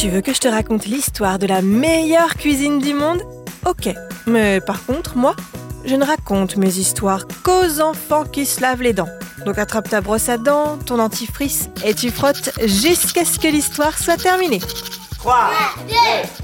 Tu veux que je te raconte l'histoire de la meilleure cuisine du monde ? Ok, mais par contre, moi, je ne raconte mes histoires qu'aux enfants qui se lavent les dents. Donc attrape ta brosse à dents, ton dentifrice et tu frottes jusqu'à ce que l'histoire soit terminée. 3, 2,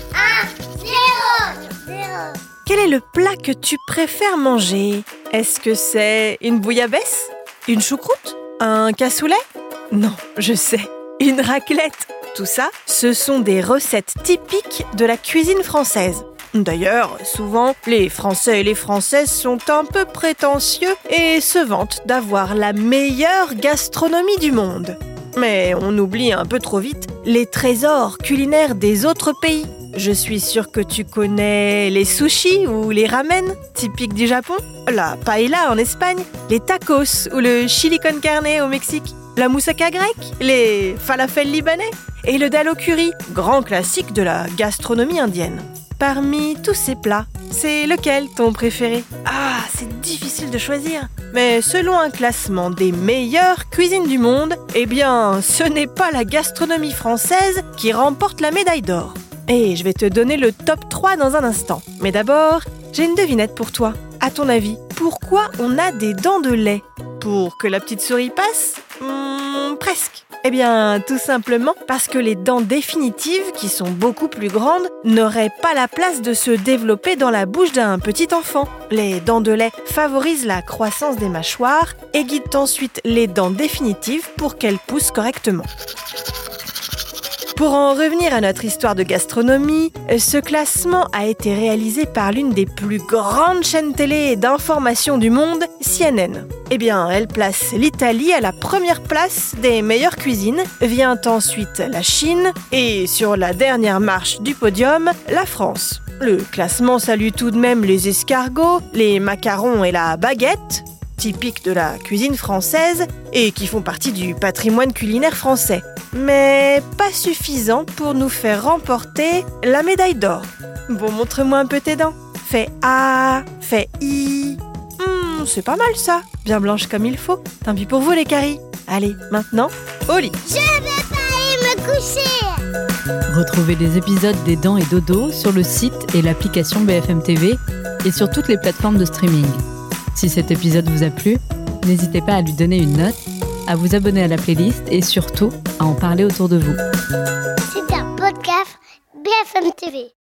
1, 0. Quel est le plat que tu préfères manger ? Est-ce que c'est une bouillabaisse ? Une choucroute ? Un cassoulet ? Non, je sais, une raclette. Tout ça, ce sont des recettes typiques de la cuisine française. D'ailleurs, souvent, les Français et les Françaises sont un peu prétentieux et se vantent d'avoir la meilleure gastronomie du monde. Mais on oublie un peu trop vite les trésors culinaires des autres pays. Je suis sûre que tu connais les sushis ou les ramen, typiques du Japon, la paella en Espagne, les tacos ou le chili con carne au Mexique, la moussaka grecque, les falafels libanais et le dal au curry, grand classique de la gastronomie indienne. Parmi tous ces plats, c'est lequel ton préféré ? Ah, c'est difficile de choisir. Mais selon un classement des meilleures cuisines du monde, eh bien, ce n'est pas la gastronomie française qui remporte la médaille d'or. Et je vais te donner le top 3 dans un instant. Mais d'abord, j'ai une devinette pour toi. À ton avis, pourquoi on a des dents de lait ? Pour que la petite souris passe ? Presque. Eh bien, tout simplement parce que les dents définitives, qui sont beaucoup plus grandes, n'auraient pas la place de se développer dans la bouche d'un petit enfant. Les dents de lait favorisent la croissance des mâchoires et guident ensuite les dents définitives pour qu'elles poussent correctement. Pour en revenir à notre histoire de gastronomie, ce classement a été réalisé par l'une des plus grandes chaînes télé d'information du monde, CNN. Eh bien, elle place l'Italie à la première place des meilleures cuisines, vient ensuite la Chine et sur la dernière marche du podium, la France. Le classement salue tout de même les escargots, les macarons et la baguette, typiques de la cuisine française et qui font partie du patrimoine culinaire français. Mais pas suffisant pour nous faire remporter la médaille d'or. Bon, montre-moi un peu tes dents. Fais A, fais I. C'est pas mal ça. Bien blanche comme il faut. Tant pis pour vous les caries. Allez, maintenant, au lit. Je vais pas aller me coucher. Retrouvez les épisodes des Dents et Dodo sur le site et l'application BFM TV et sur toutes les plateformes de streaming. Si cet épisode vous a plu, n'hésitez pas à lui donner une note, à vous abonner à la playlist et surtout à en parler autour de vous. C'est un podcast BFM TV.